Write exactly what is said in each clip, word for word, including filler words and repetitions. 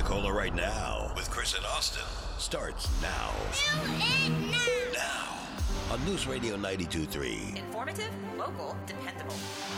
Pensacola right now with Chris and Austin starts now. Do it now. Now on News Radio ninety-two point three. Informative, local, dependable.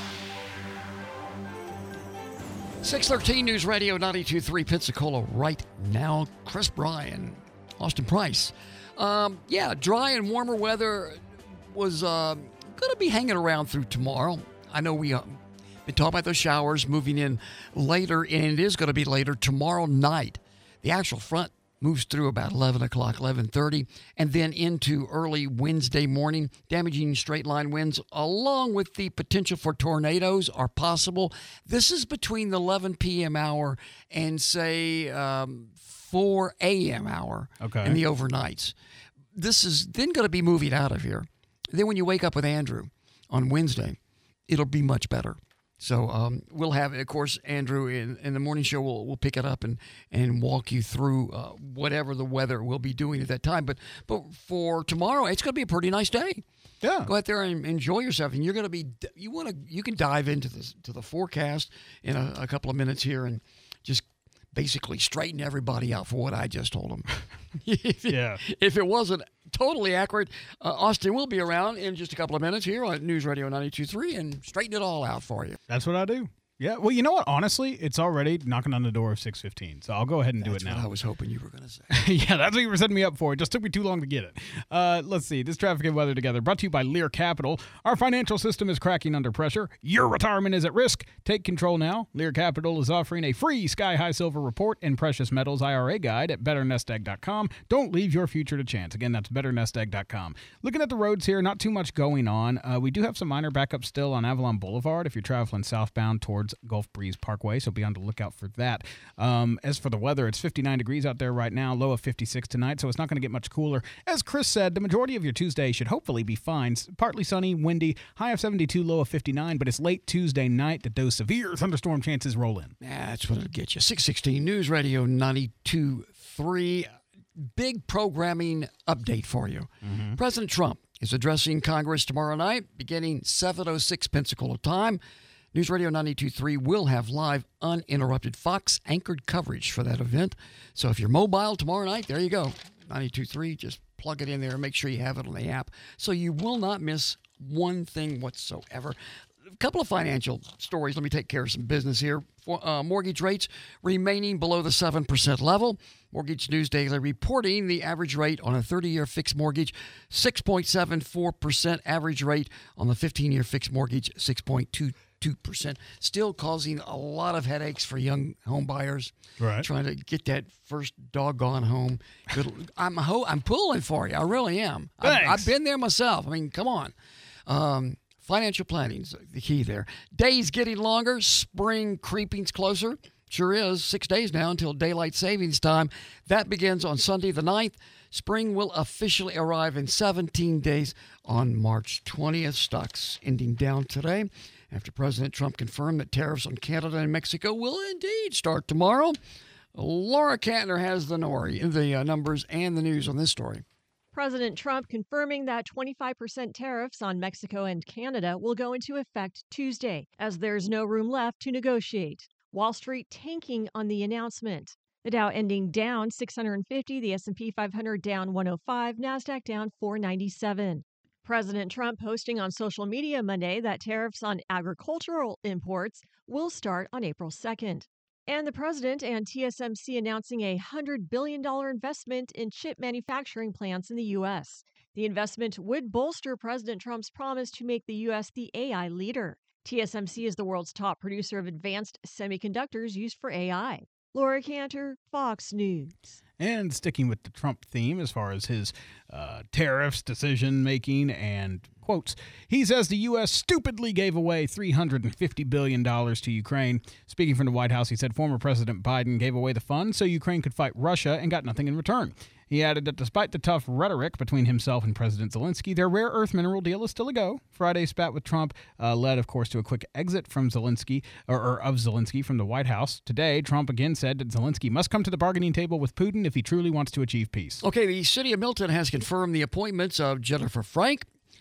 six thirteen News Radio ninety-two point three Pensacola right now. Chris Bryan, Austin Price. Um, yeah, dry and warmer weather was uh, going to be hanging around through tomorrow. I know we uh, been talking about those showers moving in later, and it is going to be later tomorrow night. The actual front moves through about eleven o'clock, eleven thirty, and then into early Wednesday morning. Damaging straight line winds, along with the potential for tornadoes, are possible. This is between the eleven p.m. hour and, say, um, four a.m. hour Okay. in the overnights. This is then going to be moving out of here. Then when you wake up with Andrew on Wednesday, it'll be much better. So um, we'll have, of course, Andrew in, in the morning show. We'll we'll pick it up and, and walk you through uh, whatever the weather will be doing at that time. But but for tomorrow, it's going to be a pretty nice day. Yeah. Go out there and enjoy yourself, and you're going to be you want to you can dive into the to the forecast in a, a couple of minutes here and just basically straighten everybody out for what I just told them. if, Yeah. If it wasn't totally accurate, uh, Austin will be around in just a couple of minutes here on News Radio ninety-two point three and straighten it all out for you. That's what I do. Yeah. Well, you know what? Honestly, it's already knocking on the door of six fifteen, so I'll go ahead and do That's it now. what I was hoping you were going to say. Yeah, that's what you were setting me up for. It just took me too long to get it. Uh, let's see. This traffic and weather together brought to you by Lear Capital. Our financial system is cracking under pressure. Your retirement is at risk. Take control now. Lear Capital is offering a free Sky High Silver Report and Precious Metals I R A guide at better nest egg dot com. Don't leave your future to chance. Again, that's better nest egg dot com. Looking at the roads here, not too much going on. Uh, we do have some minor backups still on Avalon Boulevard if you're traveling southbound towards Gulf Breeze Parkway, so be on the lookout for that. Um, as for the weather, it's fifty-nine degrees out there right now, low of fifty-six tonight, so it's not going to get much cooler. As Chris said, the majority of your Tuesday should hopefully be fine. It's partly sunny, windy, high of seventy-two, low of fifty-nine, but it's late Tuesday night that those severe thunderstorm chances roll in. That's what it'll get you. six sixteen News Radio ninety-two point three. Big programming update for you. Mm-hmm. President Trump is addressing Congress tomorrow night, beginning seven oh six Pensacola time. News Radio ninety-two point three will have live, uninterrupted Fox-anchored coverage for that event. So if you're mobile tomorrow night, there you go. ninety-two point three, just plug it in there and make sure you have it on the app so you will not miss one thing whatsoever. A couple of financial stories. Let me take care of some business here. For, uh, mortgage rates remaining below the seven percent level. Mortgage News Daily reporting the average rate on a thirty-year fixed mortgage, six point seven four percent. Average rate on the fifteen-year fixed mortgage, six point two two percent. Still causing a lot of headaches for young home buyers. Right. Trying to get that first doggone home. Good, I'm ho- I'm pulling for you. I really am. I've, Thanks. I've been there myself. I mean, come on. Um, financial planning's the key there. Days getting longer. Spring creeping's closer. Sure is. Six days now until daylight savings time. That begins on Sunday the ninth. Spring will officially arrive in seventeen days on March twentieth. Stocks ending down today after President Trump confirmed that tariffs on Canada and Mexico will indeed start tomorrow. Laura Kantner has the, nori, the uh, numbers and the news on this story. President Trump confirming that twenty-five percent tariffs on Mexico and Canada will go into effect Tuesday, as there's no room left to negotiate. Wall Street tanking on the announcement. The Dow ending down six hundred fifty, the S and P five hundred down one oh five, NASDAQ down four ninety-seven. President Trump posting on social media Monday that tariffs on agricultural imports will start on April second. And the president and T S M C announcing a one hundred billion dollars investment in chip manufacturing plants in the U S. The investment would bolster President Trump's promise to make the U S the A I leader. T S M C is the world's top producer of advanced semiconductors used for A I. Laura Cantor, Fox News. And sticking with the Trump theme as far as his uh, tariffs, decision-making, and quotes, he says the U S stupidly gave away three hundred fifty billion dollars to Ukraine. Speaking from the White House, he said former President Biden gave away the funds so Ukraine could fight Russia and got nothing in return. He added that despite the tough rhetoric between himself and President Zelensky, their rare earth mineral deal is still a go. Friday's spat with Trump uh, led, of course, to a quick exit from Zelensky, or, or of Zelensky from the White House. Today, Trump again said that Zelensky must come to the bargaining table with Putin if he truly wants to achieve peace. Okay, the city of Milton has confirmed the appointments of Jennifer Frank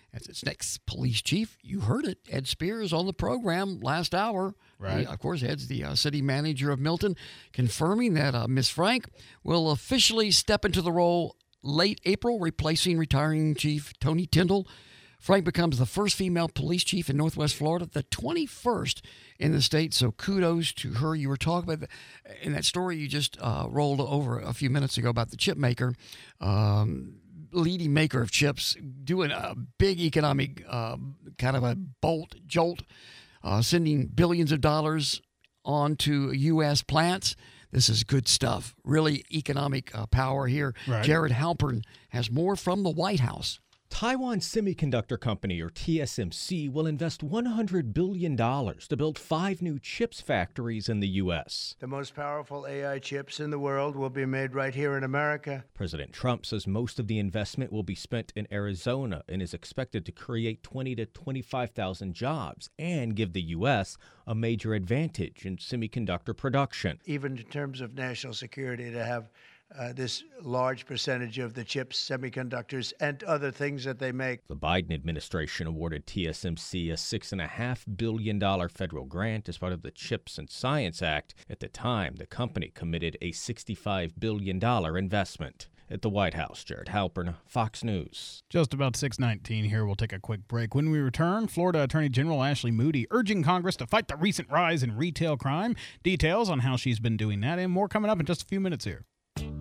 as its next police chief. You heard it. Ed Spears on the program last hour. Right. He, of course, Ed's the uh, city manager of Milton, confirming that uh, Miss Frank will officially step into the role late April, replacing retiring Chief Tony Tyndall. Frank becomes the first female police chief in Northwest Florida, the twenty-first in the state, so kudos to her. You were talking about, the, in that story you just uh, rolled over a few minutes ago about the chip maker, um, leading maker of chips, doing a big economic uh, kind of a bolt, jolt, uh, sending billions of dollars onto U S plants. This is good stuff. Really economic uh, power here. Right. Jared Halpern has more from the White House. Taiwan Semiconductor Company, or T S M C, will invest one hundred billion dollars to build five new chips factories in the U S. The most powerful A I chips in the world will be made right here in America. President Trump says most of the investment will be spent in Arizona and is expected to create twenty to twenty-five thousand jobs and give the U S a major advantage in semiconductor production. Even in terms of national security, to have Uh, this large percentage of the chips, semiconductors, and other things that they make. The Biden administration awarded T S M C a six point five billion dollars federal grant as part of the CHIPS and Science Act. At the time, the company committed a sixty-five billion dollars investment. At the White House, Jared Halpern, Fox News. Just about six nineteen here. We'll take a quick break. When we return, Florida Attorney General Ashley Moody urging Congress to fight the recent rise in retail crime. Details on how she's been doing that and more coming up in just a few minutes here.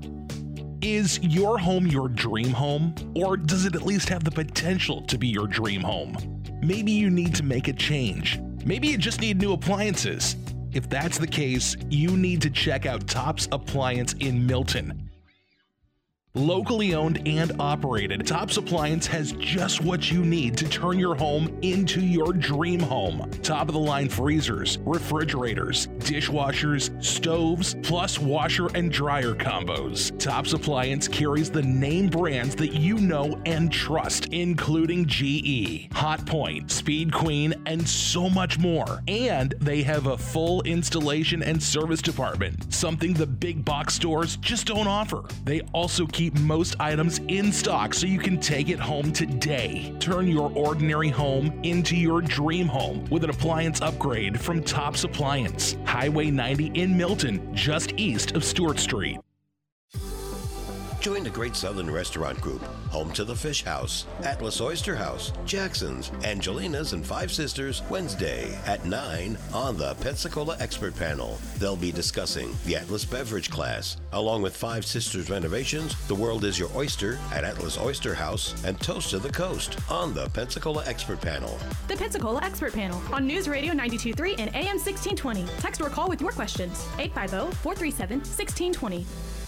Is your home your dream home? Or does it at least have the potential to be your dream home? Maybe you need to make a change. Maybe you just need new appliances. If that's the case, you need to check out Tops Appliance in Milton. Locally owned and operated, Tops Appliance has just what you need to turn your home into your dream home. Top-of-the-line freezers, refrigerators, dishwashers, stoves, plus washer and dryer combos. Tops Appliance carries the name brands that you know and trust, including G E, Hotpoint, Speed Queen, and so much more. And they have a full installation and service department, something the big box stores just don't offer. They also keep most items in stock so you can take it home today. Turn your ordinary home into your dream home with an appliance upgrade from Tops Appliance. Highway ninety in Milton, just east of Stewart Street. Join the Great Southern Restaurant Group, home to the Fish House, Atlas Oyster House, Jackson's, Angelina's, and Five Sisters, Wednesday at nine on the Pensacola Expert Panel. They'll be discussing the Atlas Beverage class, along with Five Sisters renovations, The World is Your Oyster at Atlas Oyster House, and Toast to the Coast on the Pensacola Expert Panel. The Pensacola Expert Panel on News Radio ninety-two point three and A M sixteen twenty. Text or call with your questions. eight five zero, four three seven, one six two zero.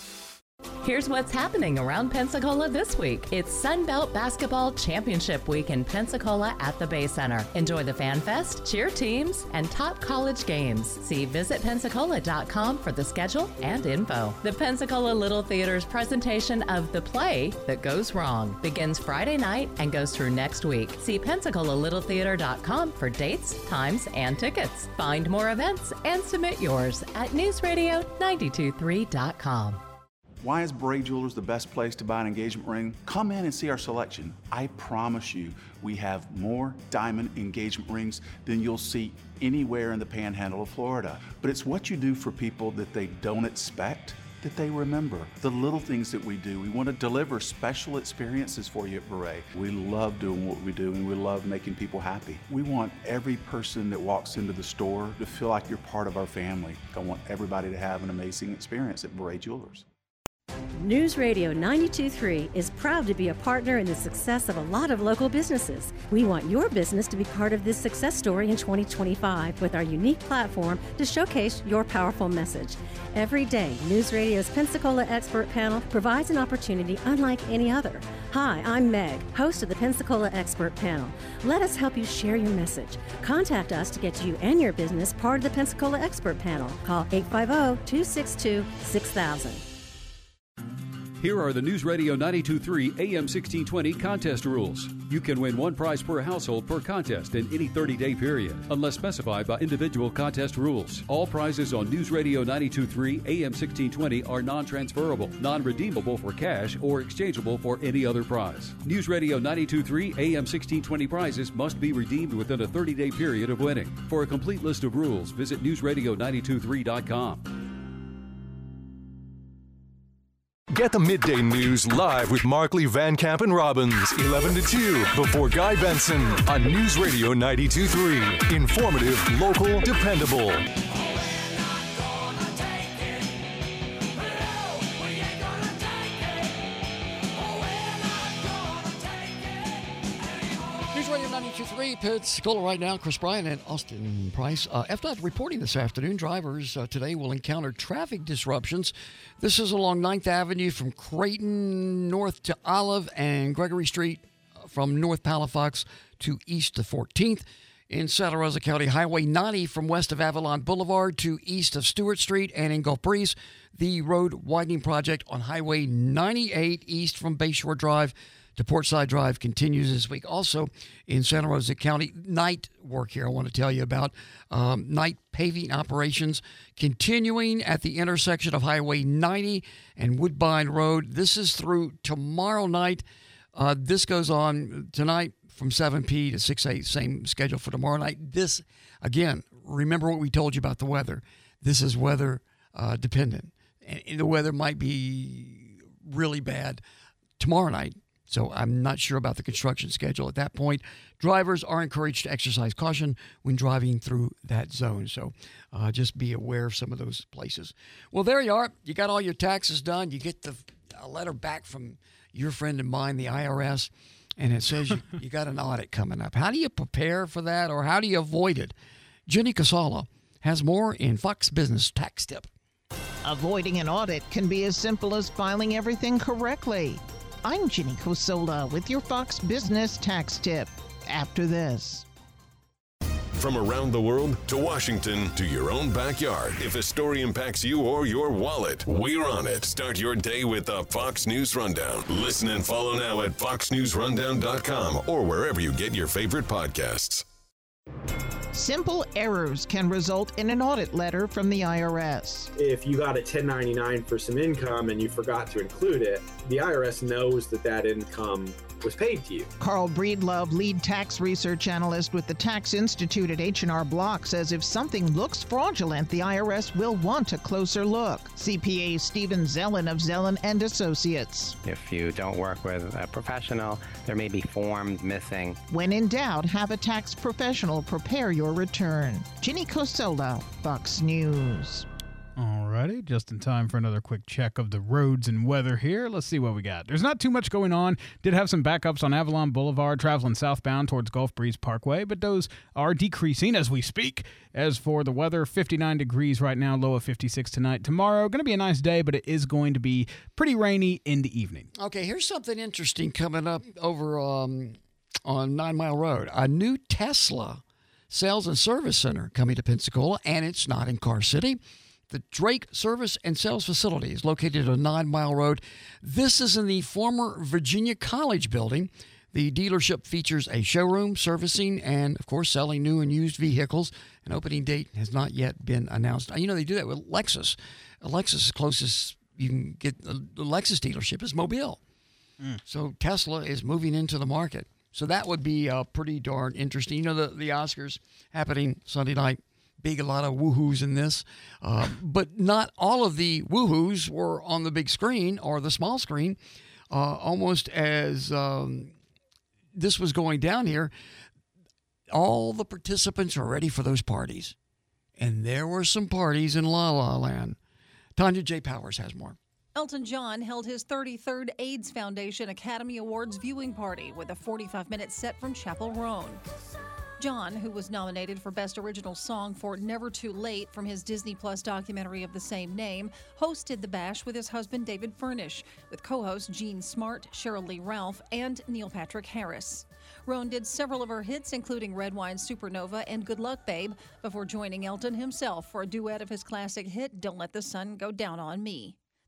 Here's what's happening around Pensacola this week. It's Sunbelt Basketball Championship Week in Pensacola at the Bay Center. Enjoy the Fan Fest, cheer teams, and top college games. See visit pensacola dot com for the schedule and info. The Pensacola Little Theater's presentation of The Play That Goes Wrong begins Friday night and goes through next week. See pensacola little theater dot com for dates, times, and tickets. Find more events and submit yours at news radio ninety-two point three dot com. Why is Bray Jewelers the best place to buy an engagement ring? Come in and see our selection. I promise you, we have more diamond engagement rings than you'll see anywhere in the panhandle of Florida. But it's what you do for people that they don't expect that they remember. The little things that we do. We want to deliver special experiences for you at Beret. We love doing what we do and we love making people happy. We want every person that walks into the store to feel like you're part of our family. I want everybody to have an amazing experience at Beret Jewelers. News Radio ninety-two point three is proud to be a partner in the success of a lot of local businesses. We want your business to be part of this success story in twenty twenty-five with our unique platform to showcase your powerful message. Every day, News Radio's Pensacola Expert Panel provides an opportunity unlike any other. Hi, I'm Meg, host of the Pensacola Expert Panel. Let us help you share your message. Contact us to get you and your business part of the Pensacola Expert Panel. Call eight five zero, two six two, six thousand. Here are the News Radio ninety-two point three A M sixteen twenty contest rules. You can win one prize per household per contest in any thirty-day period, unless specified by individual contest rules. All prizes on News Radio ninety-two point three A M sixteen twenty are non-transferable, non-redeemable for cash, or exchangeable for any other prize. News Radio ninety-two point three A M sixteen twenty prizes must be redeemed within a thirty-day period of winning. For a complete list of rules, visit news radio nine two three dot com. Get the midday news live with Markley, Van Camp, and Robbins, eleven to two, before Guy Benson on News Radio ninety-two point three. Informative, local, dependable. News Radio ninety-two point three, Pensacola right now. Chris Bryan and Austin Price. Uh, F DOT reporting this afternoon, drivers uh, today will encounter traffic disruptions. This is along ninth Avenue from Creighton north to Olive and Gregory Street from North Palafox to east to fourteenth. In Santa Rosa County, Highway ninety from west of Avalon Boulevard to east of Stewart Street, and in Gulf Breeze, the road widening project on Highway ninety-eight east from Bayshore Drive to Portside Drive continues this week. Also in Santa Rosa County, night work here I want to tell you about. Um, night paving operations continuing at the intersection of Highway ninety and Woodbine Road. This is through tomorrow night. Uh, this goes on tonight from seven p.m. to six a.m. Same schedule for tomorrow night. This, again, remember what we told you about the weather. This is weather uh, dependent. And the weather might be really bad tomorrow night. So I'm not sure about the construction schedule at that point. Drivers are encouraged to exercise caution when driving through that zone. So uh, just be aware of some of those places. Well, there you are. You got all your taxes done. You get the a letter back from your friend and mine, the I R S, and it says you, you got an audit coming up. How do you prepare for that, or how do you avoid it? Jenny Casala has more in Fox Business Tax Tip. Avoiding an audit can be as simple as filing everything correctly. I'm Jenny Cosola with your Fox Business Tax Tip. After this. From around the world to Washington to your own backyard, if a story impacts you or your wallet, we're on it. Start your day with the Fox News Rundown. Listen and follow now at fox news rundown dot com or wherever you get your favorite podcasts. Simple errors can result in an audit letter from the I R S. If you got a ten ninety-nine for some income and you forgot to include it, the I R S knows that that income was paid to you. Carl Breedlove, lead tax research analyst with the Tax Institute at H and R Block, says if something looks fraudulent, the I R S will want a closer look. C P A Stephen Zellin of Zellin and Associates. If you don't work with a professional, there may be forms missing. When in doubt, have a tax professional prepare your return. Ginny Cosola, Fox News. Alrighty, just in time for another quick check of the roads and weather here. Let's see what we got. There's not too much going on. Did have some backups on Avalon Boulevard traveling southbound towards Gulf Breeze Parkway, but those are decreasing as we speak. As for the weather, fifty-nine degrees right now, low of fifty-six tonight. Tomorrow, going to be a nice day, but it is going to be pretty rainy in the evening. Okay, here's something interesting coming up over um, on Nine Mile Road. A new Tesla sales and service center coming to Pensacola, and it's not in Car City. The Drake Service and Sales Facility is located on Nine Mile Road. This is in the former Virginia College building. The dealership features a showroom, servicing, and, of course, selling new and used vehicles. An opening date has not yet been announced. You know, they do that with Lexus. Lexus, closest you can get the Lexus dealership is Mobile. Mm. So Tesla is moving into the market. So that would be uh, pretty darn interesting. You know, the, the Oscars happening Sunday night. Big, a lot of woohoos in this. Uh, but not all of the woohoos were on the big screen or the small screen. Uh, almost as um, this was going down here, all the participants are ready for those parties. And there were some parties in La La Land. Tanya J. Powers has more. Elton John held his thirty-third AIDS Foundation Academy Awards viewing party with a forty-five minute set from Chapel Roan. John, who was nominated for Best Original Song for Never Too Late from his Disney Plus documentary of the same name, hosted the bash with his husband David Furnish, with co-hosts Gene Smart, Cheryl Lee Ralph, and Neil Patrick Harris. Roan did several of her hits, including Red Wine Supernova and Good Luck Babe, before joining Elton himself for a duet of his classic hit, Don't Let the Sun Go Down on Me.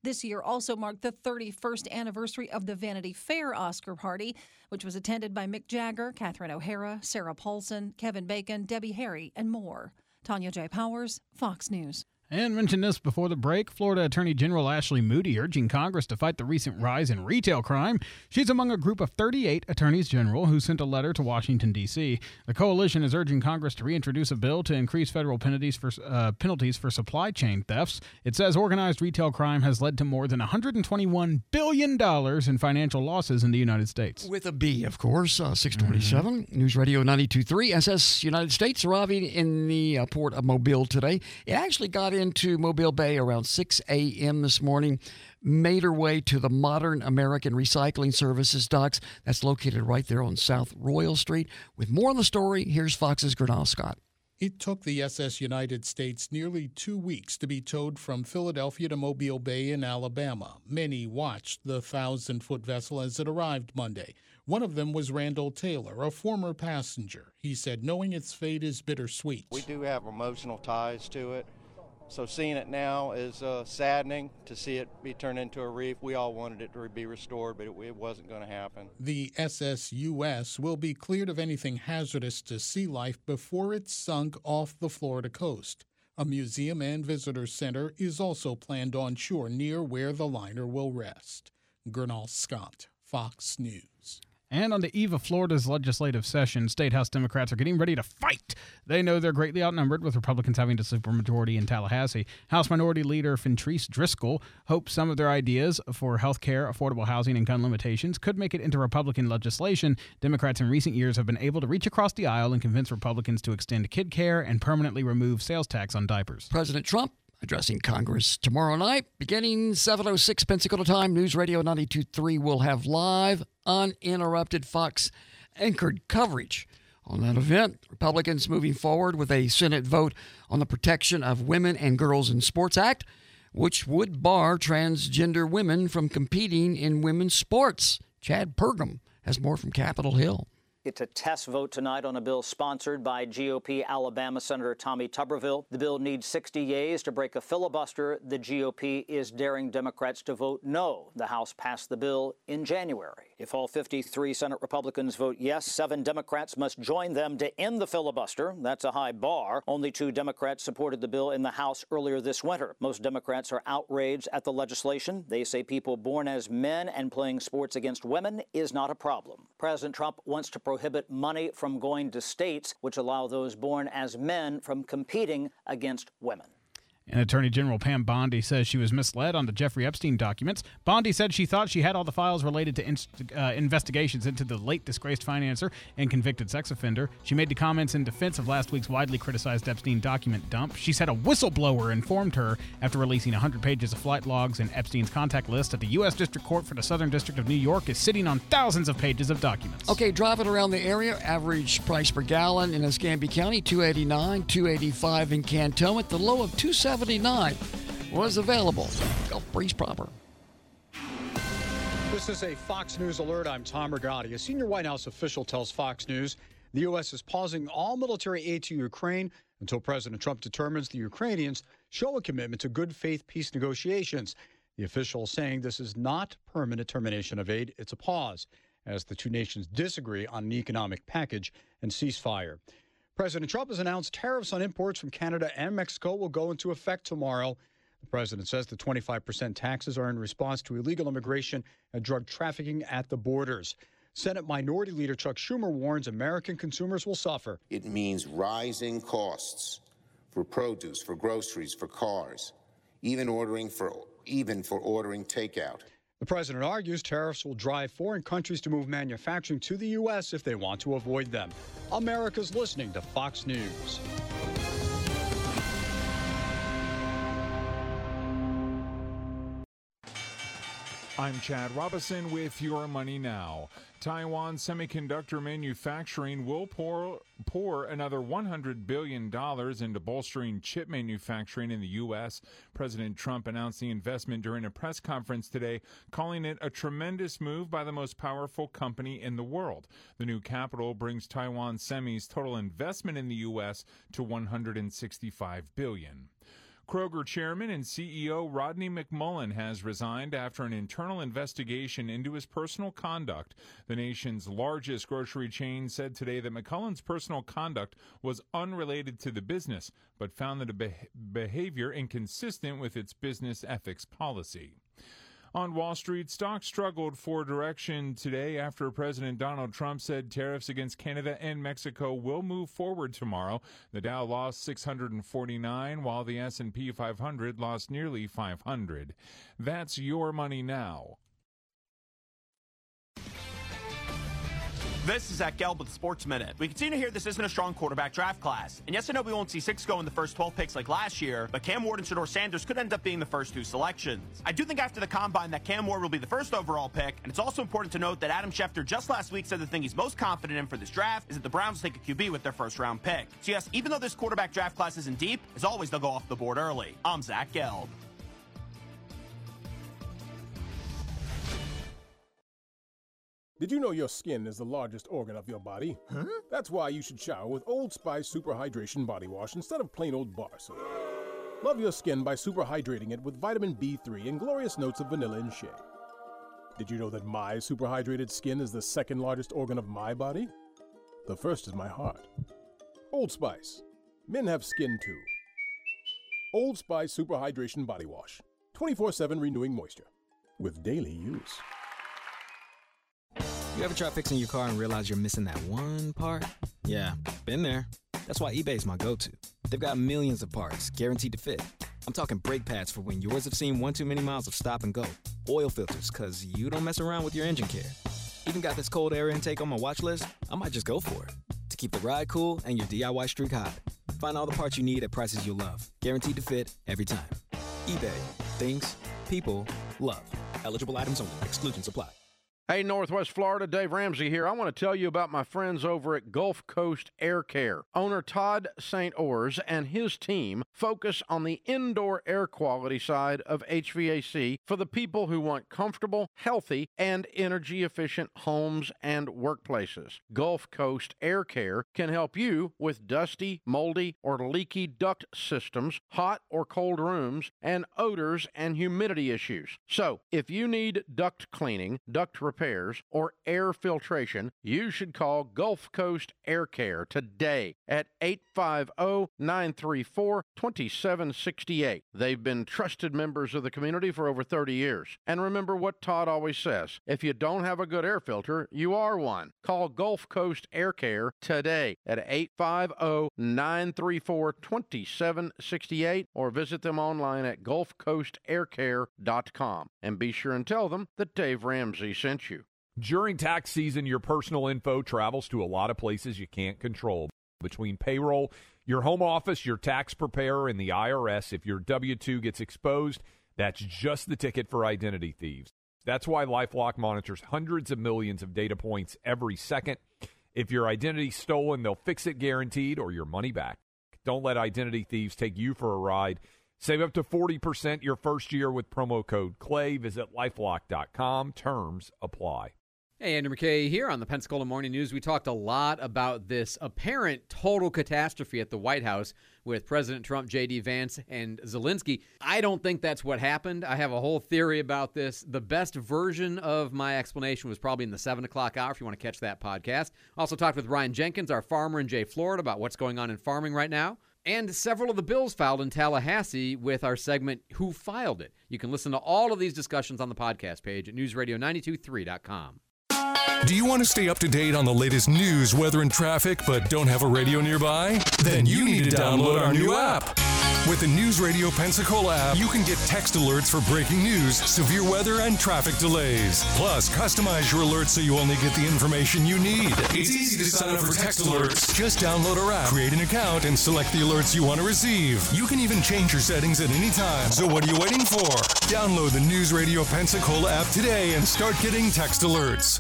This year also marked the thirty-first anniversary of the Vanity Fair Oscar party, which was attended by Mick Jagger, Catherine O'Hara, Sarah Paulson, Kevin Bacon, Debbie Harry, and more. Tanya J. Powers, Fox News. And mentioned this before the break, Florida Attorney General Ashley Moody urging Congress to fight the recent rise in retail crime. She's among a group of thirty-eight attorneys general who sent a letter to Washington, D C The coalition is urging Congress to reintroduce a bill to increase federal penalties for uh, penalties for supply chain thefts. It says organized retail crime has led to more than one hundred twenty-one billion dollars in financial losses in the United States. With a B, of course, uh, six twenty-seven. Mm-hmm. News Radio ninety-two point three. S S United States arriving in the uh, port of Mobile today. It actually got in into Mobile Bay around six a.m. this morning, made her way to the Modern American Recycling Services docks. That's located right there on South Royal Street. With more on the story, here's Fox's Gernal Scott. It took the S S United States nearly two weeks to be towed from Philadelphia to Mobile Bay in Alabama. Many watched the thousand-foot vessel as it arrived Monday. One of them was Randall Taylor, a former passenger. He said knowing its fate is bittersweet. We do have emotional ties to it. So seeing it now is uh, saddening to see it be turned into a reef. We all wanted it to be restored, but it, it wasn't going to happen. The S S U S will be cleared of anything hazardous to sea life before it's sunk off the Florida coast. A museum and visitor center is also planned on shore near where the liner will rest. Gernal Scott, Fox News. And on the eve of Florida's legislative session, State House Democrats are getting ready to fight. They know they're greatly outnumbered, with Republicans having a supermajority in Tallahassee. House Minority Leader Fentrice Driscoll hopes some of their ideas for health care, affordable housing, and gun limitations could make it into Republican legislation. Democrats in recent years have been able to reach across the aisle and convince Republicans to extend kid care and permanently remove sales tax on diapers. President Trump addressing Congress tomorrow night, beginning seven oh six Pensacola time. News Radio ninety-two point three will have live, uninterrupted Fox-anchored coverage on that event. Republicans moving forward with a Senate vote on the Protection of Women and Girls in Sports Act, which would bar transgender women from competing in women's sports. Chad Pergam has more from Capitol Hill. It's a test vote tonight on a bill sponsored by G O P Alabama Senator Tommy Tuberville. The bill needs sixty yeas to break a filibuster. The G O P is daring Democrats to vote no. The House passed the bill in January. If all fifty-three Senate Republicans vote yes, seven Democrats must join them to end the filibuster. That's a high bar. Only two Democrats supported the bill in the House earlier this winter. Most Democrats are outraged at the legislation. They say people born as men and playing sports against women is not a problem. President Trump wants to prohibit money from going to states which allow those born as men from competing against women. And Attorney General Pam Bondi says she was misled on the Jeffrey Epstein documents. Bondi said she thought she had all the files related to inst- uh, investigations into the late disgraced financier and convicted sex offender. She made the comments in defense of last week's widely criticized Epstein document dump. She said a whistleblower informed her after releasing one hundred pages of flight logs, and Epstein's contact list at the U S District Court for the Southern District of New York is sitting on thousands of pages of documents. Okay, driving around the area, average price per gallon in Escambia County, two eighty-nine, two eighty-five in Cantonment, the low of two seventy-nine was available. Gulf Breeze proper. This is a Fox News alert. I'm Tom Rigotti. A senior White House official tells Fox News the U S is pausing all military aid to Ukraine until President Trump determines the Ukrainians show a commitment to good faith peace negotiations. The official saying this is not permanent termination of aid. It's a pause as the two nations disagree on an economic package and ceasefire. President Trump has announced tariffs on imports from Canada and Mexico will go into effect tomorrow. The president says the twenty-five percent taxes are in response to illegal immigration and drug trafficking at the borders. Senate Minority Leader Chuck Schumer warns American consumers will suffer. It means rising costs for produce, for groceries, for cars, even ordering for even for ordering takeout. The president argues tariffs will drive foreign countries to move manufacturing to the U S if they want to avoid them. America's listening to Fox News. I'm Chad Robinson with Your Money Now. Taiwan Semiconductor Manufacturing will pour, pour another one hundred billion dollars into bolstering chip manufacturing in the U S. President Trump announced the investment during a press conference today, calling it a tremendous move by the most powerful company in the world. The new capital brings Taiwan Semi's total investment in the U S to one hundred sixty-five billion dollars. Kroger chairman and C E O Rodney McMullen has resigned after an internal investigation into his personal conduct. The nation's largest grocery chain said today that McMullen's personal conduct was unrelated to the business, but found the be- behavior inconsistent with its business ethics policy. On Wall Street, stocks struggled for direction today after President Donald Trump said tariffs against Canada and Mexico will move forward tomorrow. The Dow lost six hundred forty-nine, while the S and P five hundred lost nearly five hundred. That's your money now. This is Zach Gelb with Sports Minute. We continue to hear this isn't a strong quarterback draft class. And yes, I know we won't see six go in the first twelve picks like last year, but Cam Ward and Shedeur Sanders could end up being the first two selections. I do think after the combine that Cam Ward will be the first overall pick, and it's also important to note that Adam Schefter just last week said the thing he's most confident in for this draft is that the Browns take a Q B with their first round pick. So yes, even though this quarterback draft class isn't deep, as always, they'll go off the board early. I'm Zach Gelb. Did you know your skin is the largest organ of your body? Huh? That's why you should shower with Old Spice Super Hydration Body Wash instead of plain old bar soap. Love your skin by super hydrating it with vitamin B three and glorious notes of vanilla and shea. Did you know that my super hydrated skin is the second largest organ of my body? The first is my heart. Old Spice. Men have skin too. Old Spice Super Hydration Body Wash. twenty-four seven renewing moisture. With daily use. You ever try fixing your car and realize you're missing that one part? Yeah, been there. That's why eBay's my go-to. They've got millions of parts, guaranteed to fit. I'm talking brake pads for when yours have seen one too many miles of stop and go. Oil filters, because you don't mess around with your engine care. Even got this cold air intake on my watch list. I might just go for it. To keep the ride cool and your D I Y streak hot. Find all the parts you need at prices you'll love. Guaranteed to fit every time. eBay. Things. People. Love. Eligible items only. Exclusions apply. Hey, Northwest Florida, Dave Ramsey here. I want to tell you about my friends over at Gulf Coast Air Care. Owner Todd Saint Ors and his team focus on the indoor air quality side of H V A C for the people who want comfortable, healthy, and energy-efficient homes and workplaces. Gulf Coast Air Care can help you with dusty, moldy, or leaky duct systems, hot or cold rooms, and odors and humidity issues. So, if you need duct cleaning, duct repairs, or air filtration, you should call Gulf Coast Air Care today at eight five zero, nine three four, two seven six eight. They've been trusted members of the community for over thirty years. And remember what Todd always says, if you don't have a good air filter, you are one. Call Gulf Coast Air Care today at eight five zero, nine three four, two seven six eight or visit them online at gulf coast air care dot com. And be sure and tell them that Dave Ramsey sent you. During tax season, your personal info travels to a lot of places you can't control. Between payroll, your home office, your tax preparer, and the I R S, if your W two gets exposed, that's just the ticket for identity thieves. That's why LifeLock monitors hundreds of millions of data points every second. If your identity's stolen, they'll fix it guaranteed or your money back. Don't let identity thieves take you for a ride. Save up to forty percent your first year with promo code CLAY. Visit lifelock dot com. Terms apply. Hey, Andrew McKay here on the Pensacola Morning News. We talked a lot about this apparent total catastrophe at the White House with President Trump, J D. Vance, and Zelensky. I don't think that's what happened. I have a whole theory about this. The best version of my explanation was probably in the seven o'clock hour if you want to catch that podcast. Also talked with Ryan Jenkins, our farmer in Jay, Florida, about what's going on in farming right now. And several of the bills filed in Tallahassee with our segment, Who Filed It? You can listen to all of these discussions on the podcast page at news radio nine two three dot com. Do you want to stay up to date on the latest news, weather, and traffic, but don't have a radio nearby? Then you need to download our new app. With the News Radio Pensacola app, you can get text alerts for breaking news, severe weather, and traffic delays. Plus, customize your alerts so you only get the information you need. It's easy to sign up for text alerts. Just download our app, create an account, and select the alerts you want to receive. You can even change your settings at any time. So what are you waiting for? Download the News Radio Pensacola app today and start getting text alerts.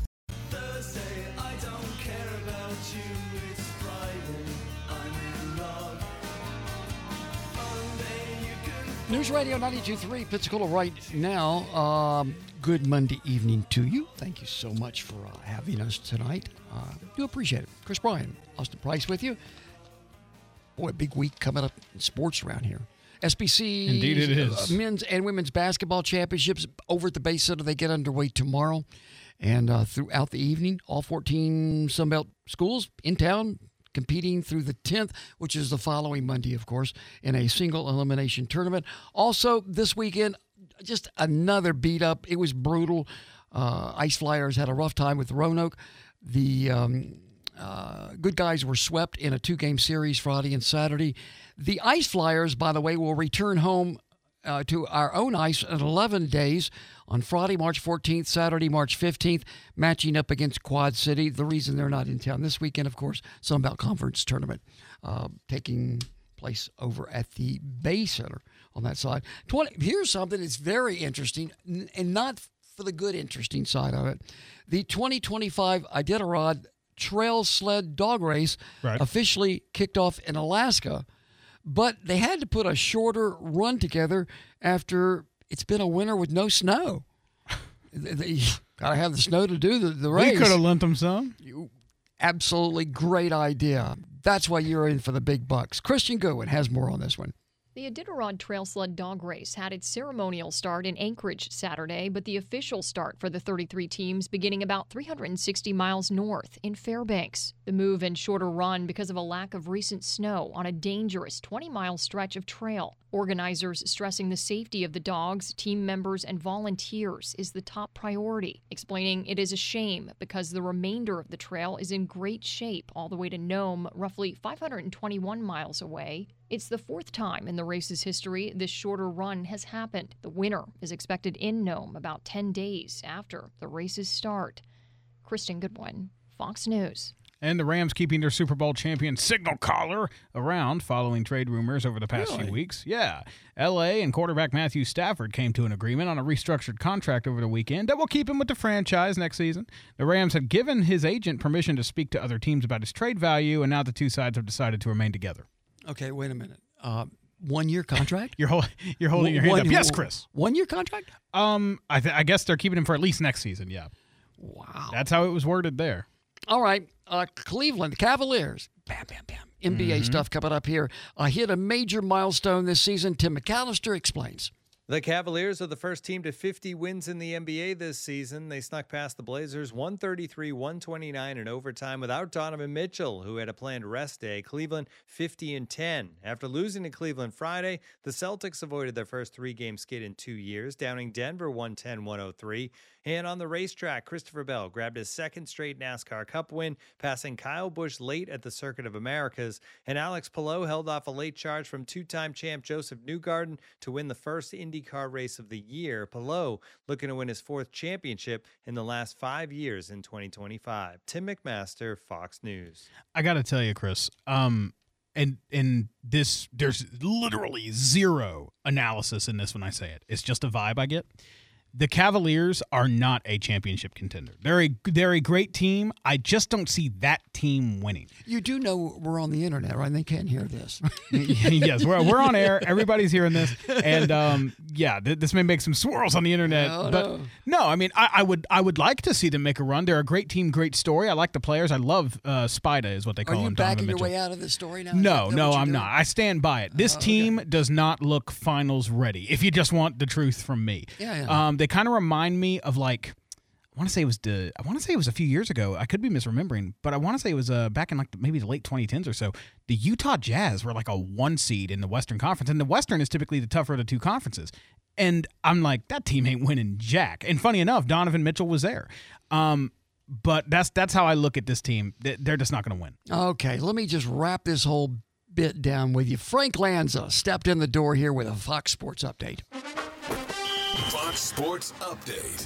News Radio ninety-two point three Pensacola right now. Um, good Monday evening to you. Thank you so much for uh, having us tonight. Uh, do appreciate it. Chris Bryan, Austin Price with you. Boy, a big week coming up in sports around here. S B C Indeed it is. Uh, men's and women's basketball championships over at the Bay Center. They get underway tomorrow and uh, throughout the evening. All fourteen Sunbelt schools in town competing through the tenth, which is the following Monday, of course, in a single elimination tournament. Also, this weekend, just another beat up. It was brutal. Uh, Ice Flyers had a rough time with Roanoke. The um, uh, good guys were swept in a two-game series Friday and Saturday. The Ice Flyers, by the way, will return home uh, to our own ice in eleven days on Friday, March fourteenth, Saturday, March fifteenth, matching up against Quad City. The reason they're not in town this weekend, of course, Sunbelt Conference Tournament uh, taking place over at the Bay Center on that side. twenty Here's something that's very interesting, and not for the good interesting side of it. The twenty twenty-five Iditarod Trail Sled Dog Race right. officially kicked off in Alaska, but they had to put a shorter run together after it's been a winter with no snow. They got to have the snow to do the, the race. We could have lent them some. You, absolutely great idea. That's why you're in for the big bucks. Christian Goodwin has more on this one. The Iditarod Trail Sled Dog Race had its ceremonial start in Anchorage Saturday, but the official start for the thirty-three teams beginning about three hundred sixty miles north in Fairbanks. The move and shorter run because of a lack of recent snow on a dangerous twenty-mile stretch of trail. Organizers stressing the safety of the dogs, team members, and volunteers is the top priority, explaining it is a shame because the remainder of the trail is in great shape all the way to Nome, roughly five hundred twenty-one miles away. It's the fourth time in the race's history this shorter run has happened. The winner is expected in Nome about ten days after the race's start. Kristen Goodwin, Fox News. And the Rams keeping their Super Bowl champion signal caller around following trade rumors over the past Really? few weeks. Yeah. L A and quarterback Matthew Stafford came to an agreement on a restructured contract over the weekend that will keep him with the franchise next season. The Rams had given his agent permission to speak to other teams about his trade value, and now the two sides have decided to remain together. Okay, wait a minute. Uh, one-year contract? You're, hol- you're holding your hand One- up. Yes, Chris. One-year contract? Um, I, th- I guess they're keeping him for at least next season, yeah. Wow. That's how it was worded there. All right, uh, Cleveland, the Cavaliers, bam, bam, bam. N B A Mhm. stuff coming up here. Uh, hit a major milestone this season. Tim McAllister explains. The Cavaliers are the first team to fifty wins in the N B A this season. They snuck past the Blazers one thirty-three one twenty-nine in overtime without Donovan Mitchell, who had a planned rest day. Cleveland fifty and ten. After losing to Cleveland Friday, the Celtics avoided their first three-game skid in two years, downing Denver one ten one oh three. And on the racetrack, Christopher Bell grabbed his second straight NASCAR Cup win, passing Kyle Busch late at the Circuit of Americas. And Alex Palou held off a late charge from two-time champ Joseph Newgarden to win the first IndyCar race of the year. Palou looking to win his fourth championship in the last five years in twenty twenty-five. Tim McMaster, Fox News. I got to tell you, Chris, um, and and this, there's literally zero analysis in this when I say it. It's just a vibe I get. The Cavaliers are not a championship contender. They're a they're a great team. I just don't see that team winning. You do know we're on the internet, right? They can't hear this. Yes, we're we're on air. Everybody's hearing this, and um, yeah, th- this may make some swirls on the internet. No, but no. no, I mean, I, I would I would like to see them make a run. They're a great team, great story. I like the players. I love uh, Spida, is what they Are call you him. backing Donovan your Mitchell. way out of this story now? No, Is that- that no, what you're I'm doing? not. I stand by it. This Oh, team does not look finals ready. If you just want the truth from me, Yeah, yeah. Um, they kind of remind me of like I want to say it was the I want to say it was a few years ago. I could be misremembering, but I want to say it was uh, back in like maybe the late twenty tens or so. The Utah Jazz were like a one seed in the Western Conference, and the Western is typically the tougher of the two conferences. And I'm like, that team ain't winning jack. And funny enough, Donovan Mitchell was there. Um, but that's that's how I look at this team. They- They're just not going to win. Okay, let me just wrap this whole bit down with you. Frank Lanza stepped in the door here with a Fox Sports update. Fox Sports Update.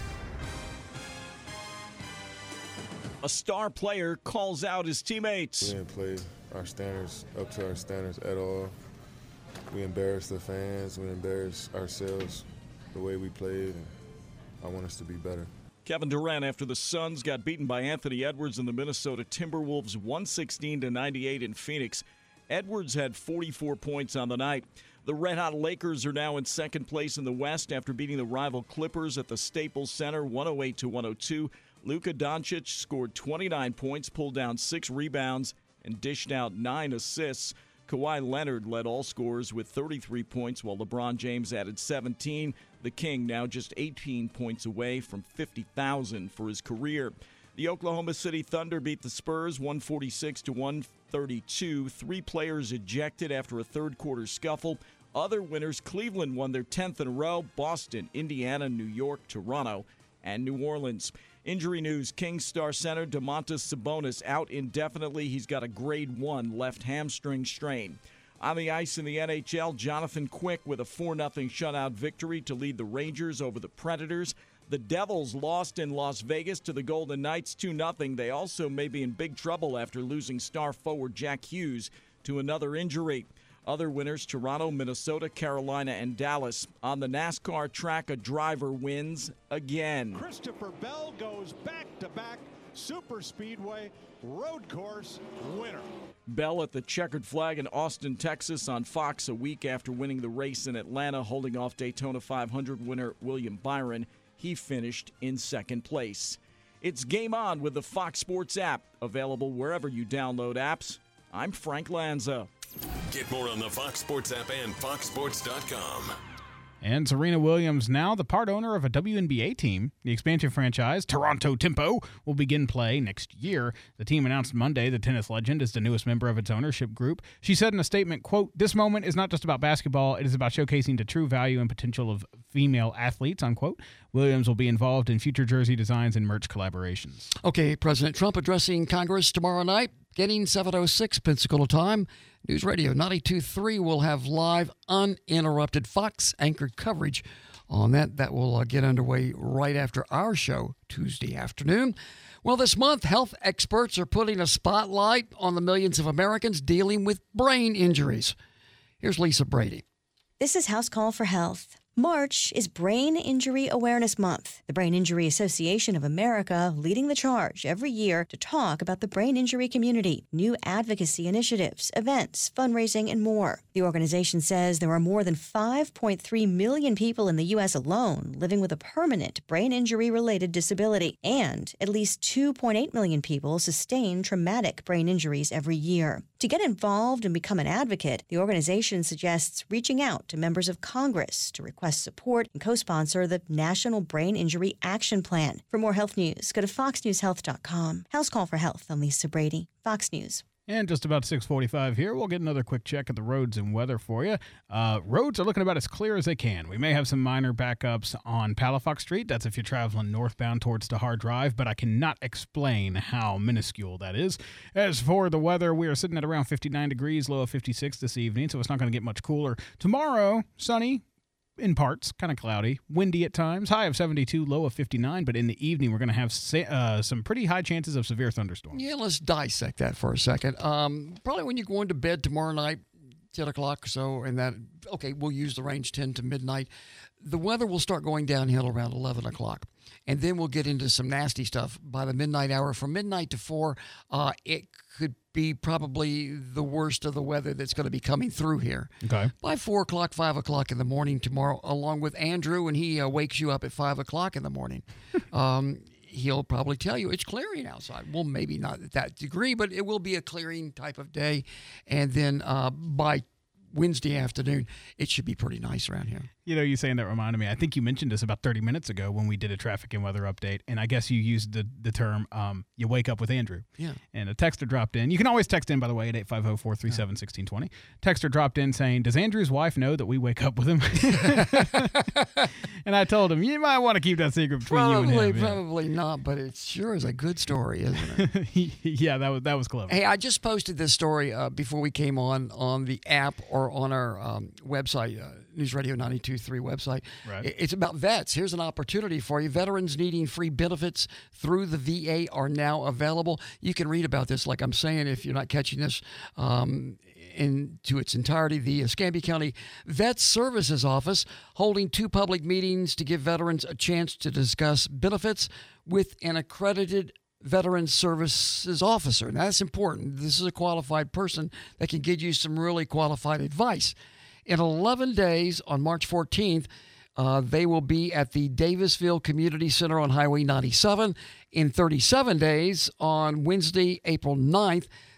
A star player calls out his teammates. We didn't play our standards up to our standards at all. We embarrassed the fans. We embarrassed ourselves the way we played. And I want us to be better. Kevin Durant, after the Suns got beaten by Anthony Edwards and the Minnesota Timberwolves one sixteen to ninety-eight in Phoenix. Edwards had forty-four points on the night. The Red Hot Lakers are now in second place in the West after beating the rival Clippers at the Staples Center one oh eight to one oh two. Luka Doncic scored twenty-nine points, pulled down six rebounds, and dished out nine assists. Kawhi Leonard led all scorers with thirty-three points, while LeBron James added seventeen. The King now just eighteen points away from fifty thousand for his career. The Oklahoma City Thunder beat the Spurs one forty-six to one thirty-two. Three players ejected after a third-quarter scuffle. Other winners, Cleveland won their tenth in a row, Boston, Indiana, New York, Toronto, and New Orleans. Injury news, Kings star center Domantas Sabonis out indefinitely. He's got a grade one left hamstring strain. On the ice in the N H L, Jonathan Quick with a four nothing shutout victory to lead the Rangers over the Predators. The Devils lost in Las Vegas to the Golden Knights two nothing. They also may be in big trouble after losing star forward Jack Hughes to another injury. Other winners, Toronto, Minnesota, Carolina, and Dallas. On the NASCAR track, a driver wins again. Christopher Bell goes back-to-back super speedway road course winner. Bell at the checkered flag in Austin, Texas on Fox a week after winning the race in Atlanta, holding off Daytona five hundred winner William Byron. He finished in second place. It's Game On with the Fox Sports app, available wherever you download apps. I'm Frank Lanza. Get more on the Fox Sports app and fox sports dot com. And Serena Williams, now the part owner of a W N B A team. The expansion franchise, Toronto Tempo, will begin play next year. The team announced Monday the tennis legend is the newest member of its ownership group. She said in a statement, quote, "This moment is not just about basketball. It is about showcasing the true value and potential of female athletes," unquote. Williams will be involved in future jersey designs and merch collaborations. Okay, President Trump addressing Congress tomorrow night, getting seven oh six Pensacola time. News Radio ninety-two point three will have live, uninterrupted Fox-anchored coverage on that. That will uh, get underway right after our show Tuesday afternoon. Well, this month, health experts are putting a spotlight on the millions of Americans dealing with brain injuries. Here's Lisa Brady. This is House Call for Health. March is Brain Injury Awareness Month. The Brain Injury Association of America leading the charge every year to talk about the brain injury community, new advocacy initiatives, events, fundraising, and more. The organization says there are more than five point three million people in the U S alone living with a permanent brain injury-related disability, and at least two point eight million people sustain traumatic brain injuries every year. To get involved and become an advocate, the organization suggests reaching out to members of Congress to request support and co-sponsor the National Brain Injury Action Plan. For more health news, go to fox news health dot com. House Call for Health. I'm Lisa Brady, Fox News. And just about six forty-five here, we'll get another quick check at the roads and weather for you. Uh, roads are looking about as clear as they can. We may have some minor backups on Palafox Street. That's if you're traveling northbound towards DeHar Drive, but I cannot explain how minuscule that is. As for the weather, we are sitting at around fifty-nine degrees, low of fifty-six this evening, so it's not going to get much cooler. Tomorrow, sunny. In parts, kind of cloudy, windy at times, high of seventy-two, low of fifty-nine, but in the evening we're going to have uh, some pretty high chances of severe thunderstorms. Yeah, let's dissect that for a second. Um, probably when you're going to bed tomorrow night, ten o'clock or so, and that, okay, we'll use the range ten to midnight. The weather will start going downhill around eleven o'clock, and then we'll get into some nasty stuff by the midnight hour. From midnight to four, uh, it could be probably the worst of the weather that's going to be coming through here. Okay. By four o'clock, five o'clock in the morning tomorrow, along with Andrew, and he uh, wakes you up at five o'clock in the morning. um, he'll probably tell you it's clearing outside. Well, maybe not at that degree, but it will be a clearing type of day. And then uh, by Wednesday afternoon, it should be pretty nice around here. You know, you saying that reminded me. I think you mentioned this about thirty minutes ago when we did a traffic and weather update, and I guess you used the, the term, um, you wake up with Andrew. Yeah. And a texter dropped in. You can always text in, by the way, at eight five zero, four three seven, one six two zero. Texter dropped in saying, does Andrew's wife know that we wake up with him? And I told him, you might want to keep that secret between probably, you and him. Probably yeah. not, but it sure is a good story, isn't it? Yeah, that was, that was clever. Hey, I just posted this story uh, before we came on on the app or on our um, website, uh, News Radio ninety-two point three website. Right. It's about vets. Here's an opportunity for you. Veterans needing free benefits through the V A are now available. You can read about this, like I'm saying, if you're not catching this um, into its entirety. The Escambia County Vet Services Office holding two public meetings to give veterans a chance to discuss benefits with an accredited Veterans Services Officer. Now, that's important. This is a qualified person that can give you some really qualified advice. In eleven days, on March fourteenth, uh, they will be at the Davisville Community Center on Highway ninety-seven. In thirty-seven days, on Wednesday, April ninth,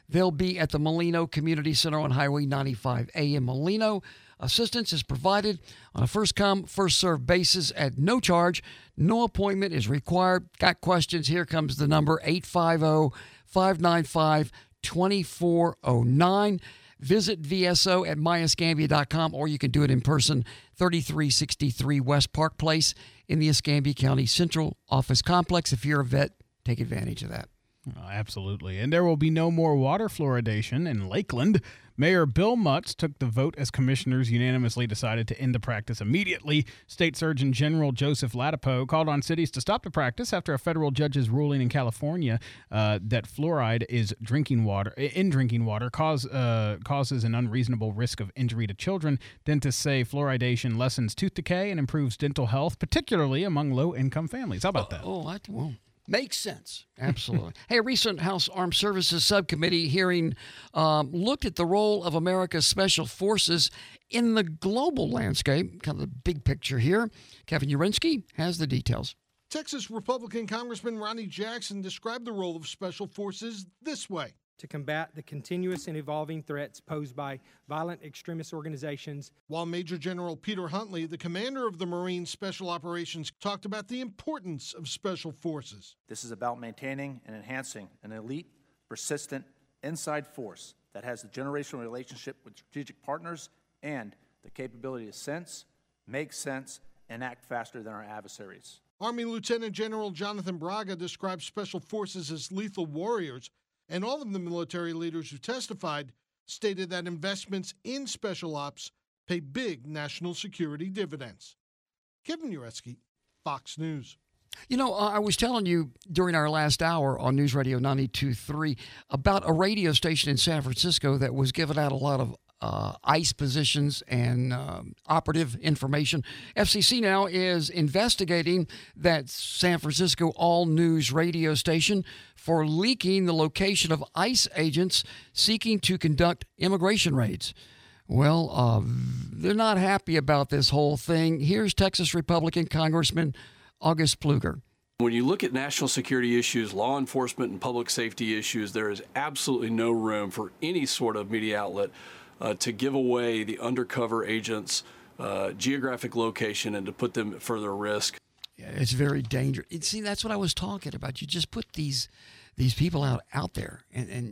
They'll be at the Molino Community Center on Highway ninety-five A in Molino. Assistance is provided on a first-come, first-served basis at no charge. No appointment is required. Got questions? Here comes the number, eight five zero, five nine five, two four zero nine. Visit V S O at my escambia dot com, or you can do it in person, thirty-three sixty-three West Park Place in the Escambia County Central Office Complex. If you're a vet, take advantage of that. Oh, absolutely. And there will be no more water fluoridation in Lakeland. Mayor Bill Mutz took the vote as commissioners unanimously decided to end the practice immediately. State Surgeon General Joseph Ladapo called on cities to stop the practice after a federal judge's ruling in California uh, that fluoride is drinking water in drinking water cause uh, causes an unreasonable risk of injury to children. Dentists say fluoridation lessens tooth decay and improves dental health, particularly among low-income families. How about that? Oh, I well. Makes sense. Absolutely. Hey, a recent House Armed Services Subcommittee hearing um, looked at the role of America's special forces in the global landscape, kind of the big picture here. Kevin Urinsky has the details. Texas Republican Congressman Ronnie Jackson described the role of special forces this way. To combat the continuous and evolving threats posed by violent extremist organizations. While Major General Peter Huntley, the commander of the Marine Special Operations, talked about the importance of special forces. This is about maintaining and enhancing an elite, persistent, inside force that has the generational relationship with strategic partners and the capability to sense, make sense, and act faster than our adversaries. Army Lieutenant General Jonathan Braga described special forces as lethal warriors, and all of the military leaders who testified stated that investments in special ops pay big national security dividends. Kevin Uretsky, Fox News. You know, uh, I was telling you during our last hour on News Radio ninety-two point three about a radio station in San Francisco that was giving out a lot of uh, ICE positions and uh, operative information. F C C now is investigating that San Francisco all-news radio station for leaking the location of ICE agents seeking to conduct immigration raids. Well, uh, they're not happy about this whole thing. Here's Texas Republican Congressman August Pfluger. When you look at national security issues, law enforcement, and public safety issues, there is absolutely no room for any sort of media outlet uh, to give away the undercover agents' uh, geographic location and to put them at further risk. Yeah, it's very dangerous. And see, that's what I was talking about. You just put these these people out out there, and, and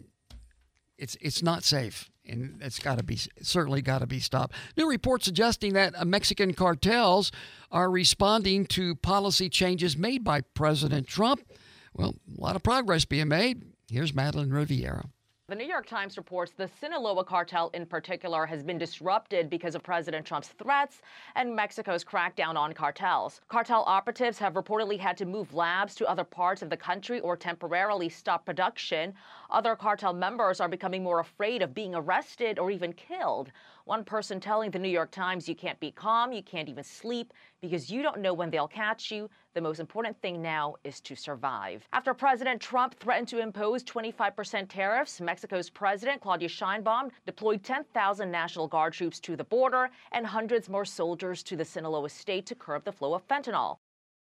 it's it's not safe, and it's got to be certainly got to be stopped. New reports suggesting that uh, Mexican cartels are responding to policy changes made by President Trump. Well, a lot of progress being made. Here's Madeline Riviera. The New York Times reports the Sinaloa cartel in particular has been disrupted because of President Trump's threats and Mexico's crackdown on cartels. Cartel operatives have reportedly had to move labs to other parts of the country or temporarily stop production. Other cartel members are becoming more afraid of being arrested or even killed. One person telling the New York Times, "You can't be calm, you can't even sleep because you don't know when they'll catch you. The most important thing now is to survive." After President Trump threatened to impose twenty-five percent tariffs, Mexico's President Claudia Sheinbaum deployed ten thousand National Guard troops to the border and hundreds more soldiers to the Sinaloa state to curb the flow of fentanyl.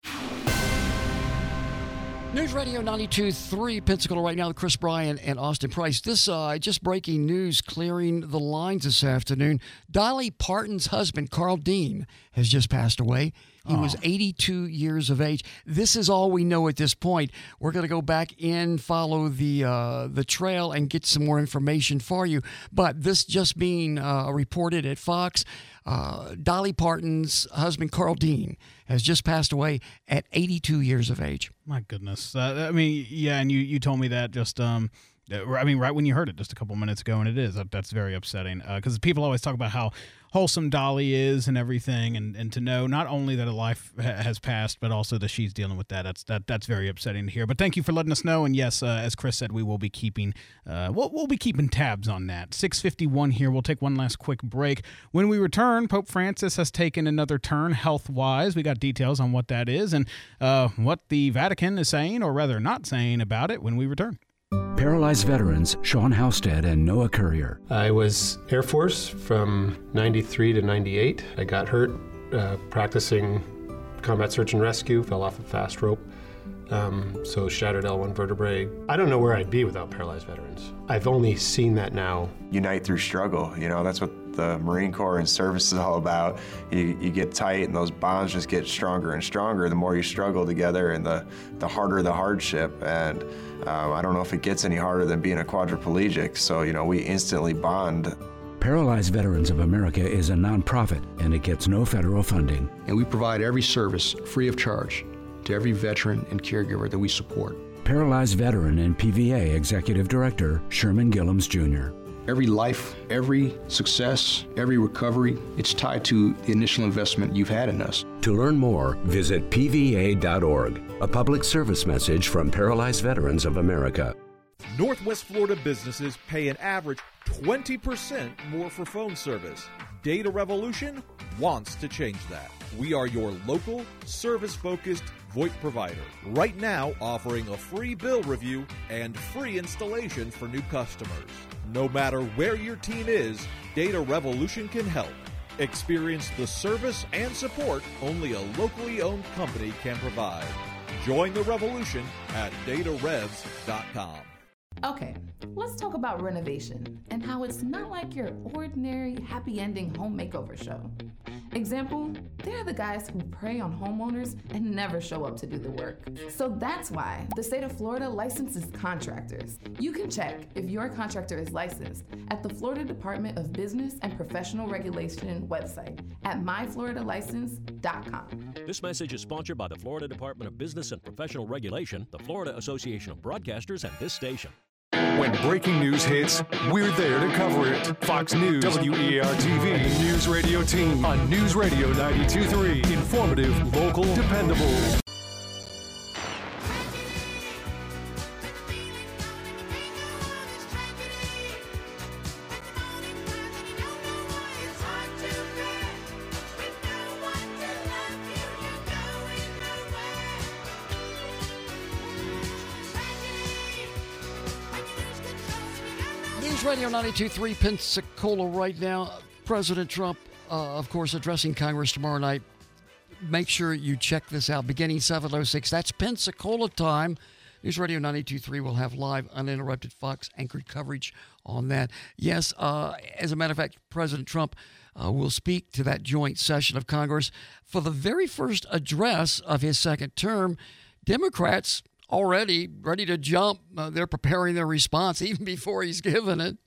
News Radio ninety-two point three Pensacola right now with Chris Bryan and Austin Price. This uh, just breaking news clearing the lines this afternoon. Dolly Parton's husband, Carl Dean, has just passed away. He oh. was eighty-two years of age. This is all we know at this point. We're going to go back in, follow the uh, the trail, and get some more information for you. But this just being uh, reported at Fox, uh, Dolly Parton's husband, Carl Dean, has just passed away at eighty-two years of age. My goodness. Uh, I mean, yeah, and you, you told me that just, um, I mean, right when you heard it just a couple minutes ago, and it is. That's very upsetting because uh, people always talk about how wholesome Dolly is and everything, and, and to know not only that a life ha- has passed, but also that she's dealing with that. That's that that's very upsetting to hear. But thank you for letting us know. And yes, uh, as Chris said, we will be keeping uh, we'll, we'll be keeping tabs on that. six fifty-one here. We'll take one last quick break. When we return, Pope Francis has taken another turn health-wise. We got details on what that is and uh, what the Vatican is saying, or rather not saying about it when we return. Paralyzed veterans Sean Housted and Noah Courier. I was Air Force from ninety-three to ninety-eight. I got hurt uh, practicing combat search and rescue, fell off a fast rope, um, so shattered L one vertebrae. I don't know where I'd be without paralyzed veterans. I've only seen that now. Unite through struggle, you know, that's what the Marine Corps and service is all about. You, you get tight and those bonds just get stronger and stronger the more you struggle together, and the, the harder the hardship. And um, I don't know if it gets any harder than being a quadriplegic, so, you know, we instantly bond. Paralyzed Veterans of America is a nonprofit, and it gets no federal funding. And we provide every service free of charge to every veteran and caregiver that we support. Paralyzed Veteran and P V A Executive Director Sherman Gillums, Junior Every life, every success, every recovery, it's tied to the initial investment you've had in us. To learn more, visit P V A dot org, a public service message from Paralyzed Veterans of America. Northwest Florida businesses pay an average twenty percent more for phone service. Data Revolution wants to change that. We are your local, service-focused VoIP provider. Right now, offering a free bill review and free installation for new customers. No matter where your team is, Data Revolution can help. Experience the service and support only a locally owned company can provide. Join the revolution at data revs dot com. Okay, let's talk about renovation and how it's not like your ordinary happy ending home makeover show. Example, they're the guys who prey on homeowners and never show up to do the work. So that's why the state of Florida licenses contractors. You can check if your contractor is licensed at the Florida Department of Business and Professional Regulation website at my florida license dot com. This message is sponsored by the Florida Department of Business and Professional Regulation, the Florida Association of Broadcasters, and this station. When breaking news hits, we're there to cover it. Fox News, W E R T V, and News Radio Team on News Radio ninety-two point three. Informative, local, dependable. News Radio ninety-two point three Pensacola right now. President Trump, uh, of course, addressing Congress tomorrow night. Make sure you check this out. Beginning seven oh six, that's Pensacola time. News Radio ninety-two point three will have live, uninterrupted Fox anchored coverage on that. Yes, uh, as a matter of fact, President Trump uh, will speak to that joint session of Congress for the very first address of his second term. Democrats already ready to jump. Uh, they're preparing their response even before he's given it.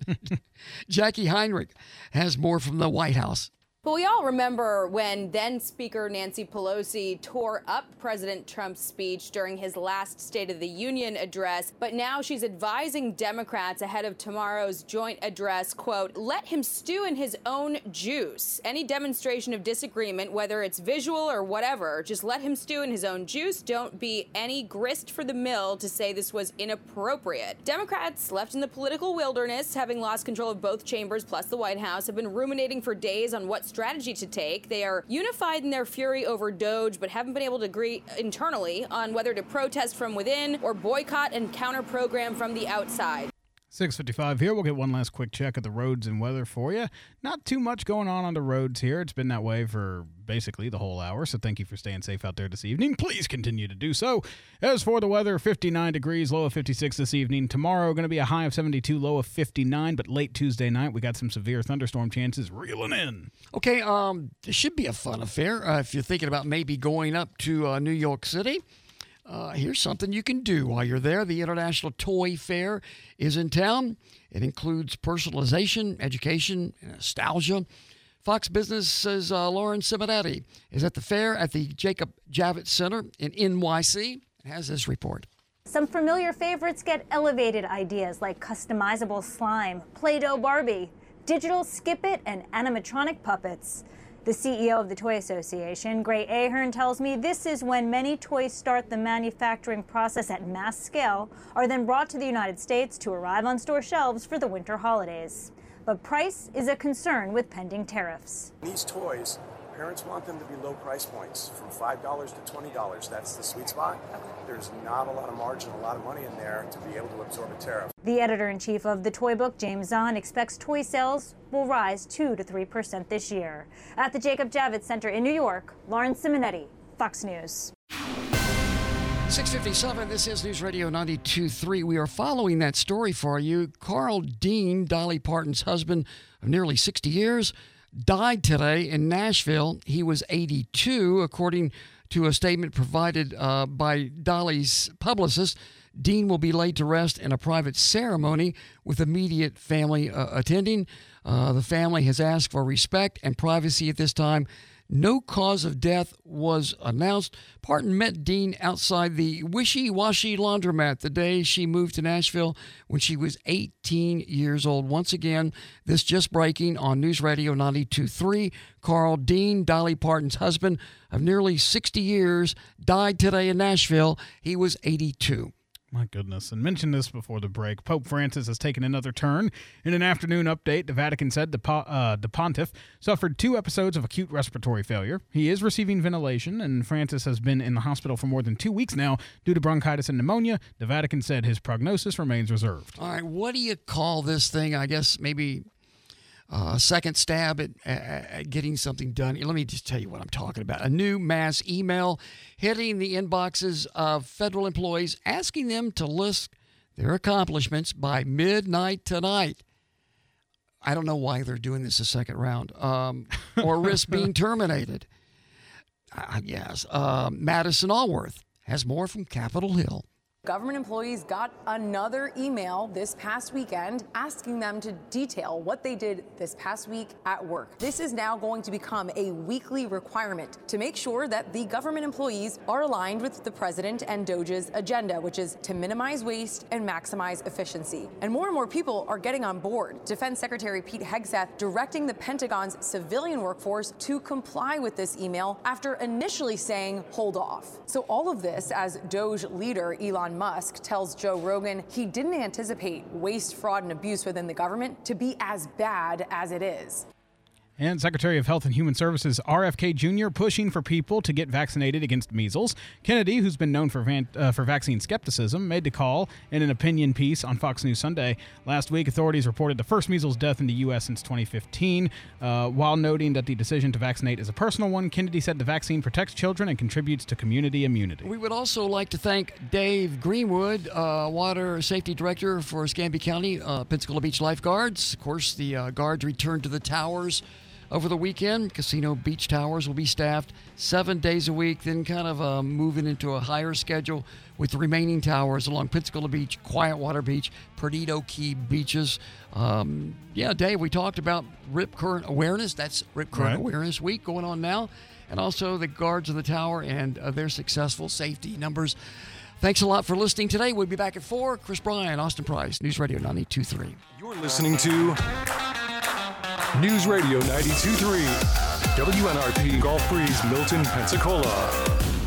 Jackie Heinrich has more from the White House. But we all remember when then Speaker Nancy Pelosi tore up President Trump's speech during his last State of the Union address. But now she's advising Democrats ahead of tomorrow's joint address, quote, let him stew in his own juice. Any demonstration of disagreement, whether it's visual or whatever, just let him stew in his own juice. Don't be any grist for the mill to say this was inappropriate. Democrats left in the political wilderness, having lost control of both chambers plus the White House, have been ruminating for days on what strategy to take. They are unified in their fury over Doge, but haven't been able to agree internally on whether to protest from within or boycott and counter-program from the outside. six fifty-five here. We'll get one last quick check of the roads and weather for you. Not too much going on on the roads here. It's been that way for basically the whole hour, so thank you for staying safe out there this evening. Please continue to do so. As for the weather, fifty-nine degrees, low of fifty-six this evening. Tomorrow going to be a high of seventy-two, low of fifty-nine, but late Tuesday night we got some severe thunderstorm chances reeling in. Okay, um, this should be a fun affair uh, if you're thinking about maybe going up to uh, New York City. Uh, here's something you can do while you're there. The International Toy Fair is in town. It includes personalization, education, and nostalgia. Fox Business's uh, Lauren Simonetti is at the fair at the Jacob Javits Center in N Y C and has this report. Some familiar favorites get elevated ideas like customizable slime, Play-Doh Barbie, digital Skip-It, and animatronic puppets. The C E O of the Toy Association, Gray Ahern, tells me this is when many toys start the manufacturing process at mass scale, are then brought to the United States to arrive on store shelves for the winter holidays. But price is a concern with pending tariffs. These toys, parents want them to be low price points, from five dollars to twenty dollars. That's the sweet spot. There's not a lot of margin, a lot of money in there to be able to absorb a tariff. The editor-in-chief of the toy book, James Zahn, expects toy sales will rise two to three percent this year. At the Jacob Javits Center in New York, Lauren Simonetti, Fox News. six fifty-seven, this is News Radio ninety-two point three. We are following that story for you. Carl Dean, Dolly Parton's husband of nearly sixty years, died today in Nashville. He was eighty-two, according to a statement provided uh, by Dolly's publicist. Dean will be laid to rest in a private ceremony with immediate family uh, attending. Uh, the family has asked for respect and privacy at this time. No cause of death was announced. Parton met Dean outside the Wishy Washy Laundromat the day she moved to Nashville when she was eighteen years old. Once again, this just breaking on News Radio ninety-two point three. Carl Dean, Dolly Parton's husband of nearly sixty years, died today in Nashville. He was eighty-two. My goodness. And mentioned this before the break. Pope Francis has taken another turn. In an afternoon update, the Vatican said the, po- uh, the pontiff suffered two episodes of acute respiratory failure. He is receiving ventilation, and Francis has been in the hospital for more than two weeks now due to bronchitis and pneumonia. The Vatican said his prognosis remains reserved. All right, what do you call this thing? I guess maybe a uh, second stab at, at, at getting something done. Let me just tell you what I'm talking about. A new mass email hitting the inboxes of federal employees asking them to list their accomplishments by midnight tonight. I don't know why they're doing this a second round, um, or risk being terminated. I guess. Uh, Madison Allworth has more from Capitol Hill. Government employees got another email this past weekend asking them to detail what they did this past week at work. This is now going to become a weekly requirement to make sure that the government employees are aligned with the president and Doge's agenda, which is to minimize waste and maximize efficiency. And more and more people are getting on board. Defense Secretary Pete Hegseth directing the Pentagon's civilian workforce to comply with this email after initially saying, hold off. So all of this as Doge leader Elon Musk tells Joe Rogan he didn't anticipate waste, fraud, and abuse within the government to be as bad as it is. And Secretary of Health and Human Services R F K Junior pushing for people to get vaccinated against measles. Kennedy, who's been known for van- uh, for vaccine skepticism, made the call in an opinion piece on Fox News Sunday. Last week, authorities reported the first measles death in the U S since twenty fifteen. Uh, while noting that the decision to vaccinate is a personal one, Kennedy said the vaccine protects children and contributes to community immunity. We would also like to thank Dave Greenwood, uh, Water Safety Director for Escambia County, uh, Pensacola Beach Lifeguards. Of course, the uh, guards returned to the towers over the weekend. Casino Beach Towers will be staffed seven days a week, then kind of uh, moving into a higher schedule with the remaining towers along Pensacola Beach, Quiet Water Beach, Perdido Key beaches. Um, yeah, Dave, we talked about Rip Current Awareness. That's Rip Current Right. Awareness Week going on now. And also the guards of the tower and uh, their successful safety numbers. Thanks a lot for listening today. We'll be back at four. Chris Bryan, Austin Price, News Radio ninety-two point three. You're listening to News Radio ninety-two point three, W N R P Gulf Breeze, Milton, Pensacola.